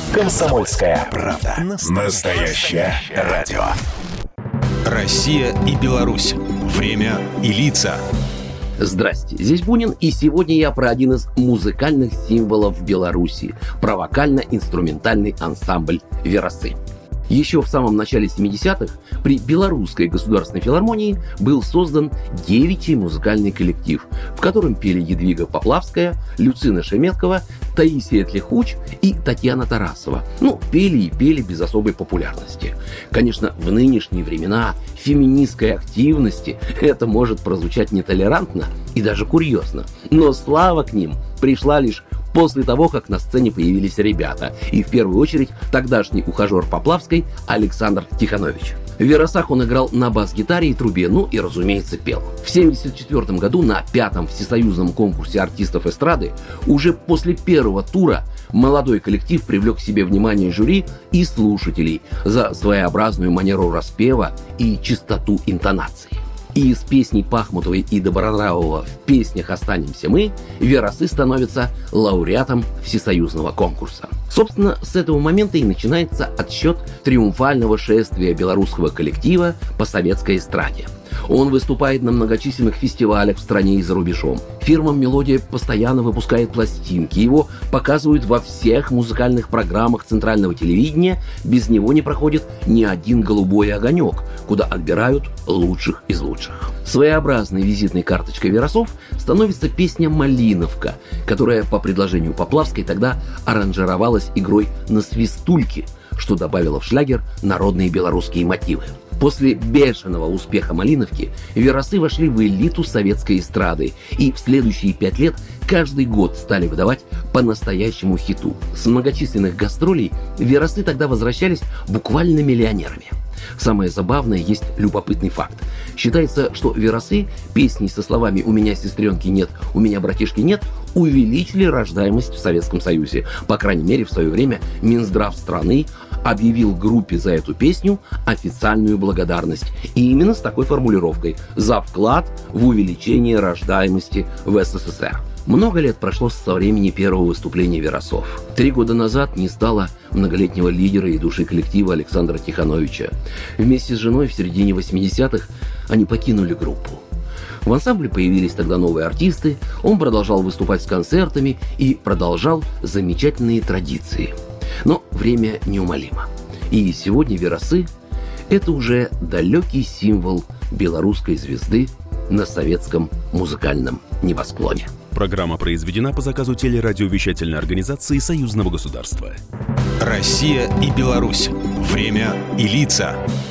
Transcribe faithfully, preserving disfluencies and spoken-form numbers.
«Комсомольская правда». Настоящее радио. Россия и Беларусь. Время и лица. Здрасте, здесь Бунин, и сегодня я про один из музыкальных символов Беларуси – про вокально-инструментальный ансамбль «Верасы». Еще в самом начале семидесятых при Белорусской государственной филармонии был создан девичий музыкальный коллектив, в котором пели Едвига Поплавская, Люцина Шеметкова, Таисия Тлехуч и Татьяна Тарасова. Ну, пели и пели без особой популярности. Конечно, в нынешние времена феминистской активности это может прозвучать нетолерантно и даже курьезно, но слава к ним пришла лишь после того, как на сцене появились ребята, и в первую очередь тогдашний ухажер Поплавской Александр Тиханович. В «Верасах» он играл на бас-гитаре и трубе, ну и, разумеется, пел. В семьдесят четвёртом году на пятом всесоюзном конкурсе артистов эстрады уже после первого тура молодой коллектив привлек к себе внимание жюри и слушателей за своеобразную манеру распева и чистоту интонаций. И из песней Пахмутовой и Добронравова в песнях «Останемся мы» «Верасы» становятся лауреатом всесоюзного конкурса. Собственно, с этого момента и начинается отсчет триумфального шествия белорусского коллектива по советской эстраде. Он выступает на многочисленных фестивалях в стране и за рубежом. Фирма «Мелодия» постоянно выпускает пластинки. Его показывают во всех музыкальных программах центрального телевидения. Без него не проходит ни один голубой огонек, куда отбирают лучших из лучших. Своеобразной визитной карточкой «Верасов» становится песня «Малиновка», которая по предложению Поплавской тогда аранжировалась игрой на свистульке, что добавило в шлягер народные белорусские мотивы. После бешеного успеха «Малиновки» «Верасы» вошли в элиту советской эстрады и в следующие пять лет каждый год стали выдавать по настоящему хиту. С многочисленных гастролей «Верасы» тогда возвращались буквально миллионерами. Самое забавное, есть любопытный факт. Считается, что «Верасы» песни со словами «У меня сестренки нет, у меня братишки нет» увеличили рождаемость в Советском Союзе. По крайней мере, в свое время Минздрав страны объявил группе за эту песню официальную благодарность. И именно с такой формулировкой – за вклад в увеличение рождаемости в СССР. Много лет прошло со времени первого выступления «Верасов». Три года назад не стало многолетнего лидера и души коллектива Александра Тихановича. Вместе с женой в середине восьмидесятых они покинули группу. В ансамбле появились тогда новые артисты, он продолжал выступать с концертами и продолжал замечательные традиции. Но время неумолимо. И сегодня «Верасы» — это уже далекий символ белорусской звезды на советском музыкальном небосклоне. Программа произведена по заказу телерадиовещательной организации Союзного государства. Россия и Беларусь. Время и лица.